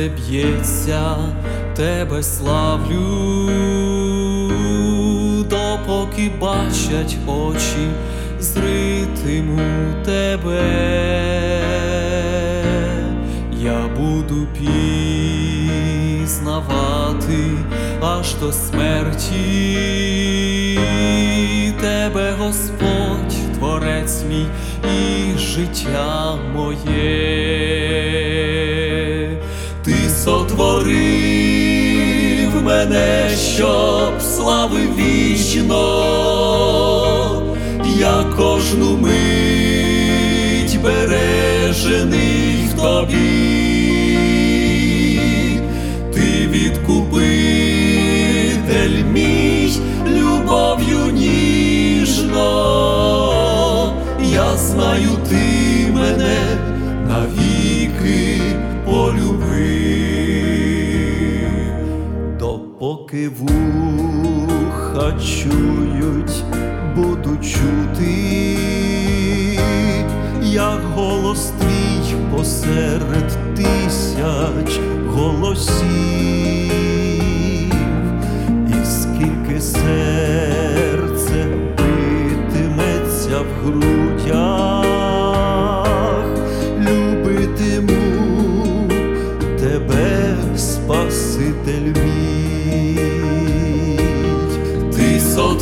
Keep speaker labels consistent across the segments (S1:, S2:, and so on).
S1: серце б'ється, тебе славлю, допоки бачать очі, зритиму тебе. Я буду пізнавати аж до смерті тебе, Господь, Творець мій і життя моє. Ти сотворив мене, щоб славив вічно, я кожну мить бережений в тобі. Ти відкупитель мій, любов'ю ніжно, я знаю, ти мене навіки полюбив. Допоки вуха чують, буду чути, як голос твій посеред тисяч голосів. І скільки серце битиметься в грудях, любитиму тебе, Спаситель мій. Ти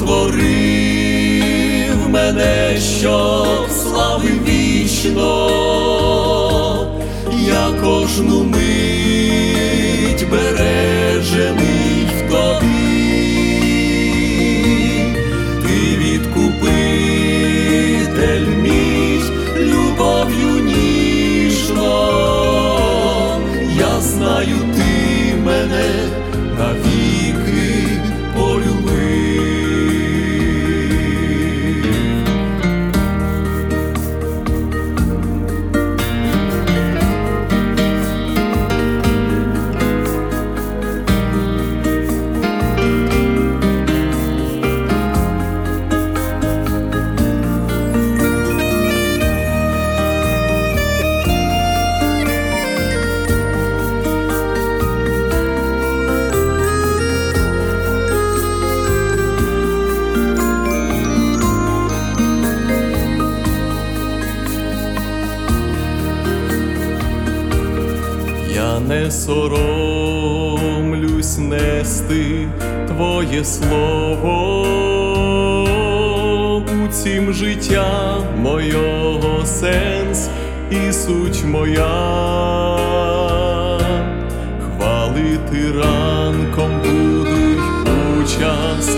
S1: сотворив мене, щоб славив вічно, я кожну мить бережений в тобі. Ти відкупитель мій, любов'ю ніжно, я знаю, ти мене навіки полюбив. Я не соромлюсь нести Твоє слово, у цім життя мойого сенс і суть моя. Хвалити ранком буду й у час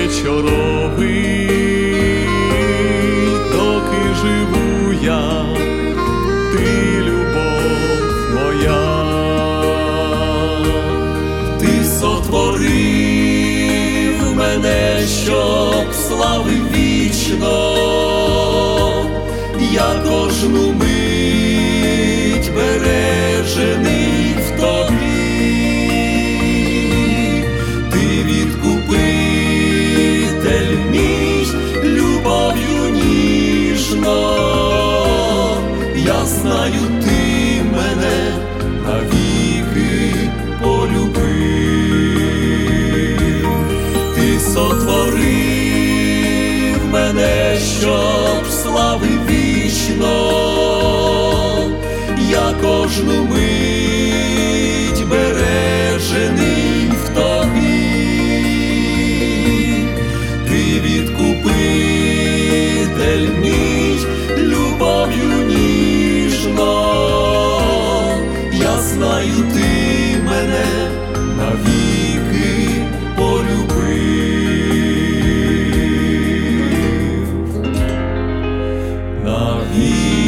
S1: вечоровий, доки живу я, ти любов моя. Сотворив мене, щоб славив вічно, я кожну мить бережений в тобі. Ти відкупитель мій, любов'ю ніжно, я знаю, ти мене навіки полюбив. Сотворив мене, щоб славив вічно, я кожну мить бережений в тобі. Ти відкупитель мій, любов'ю ніжно, я знаю, ти мене навіки полюбив. Навіки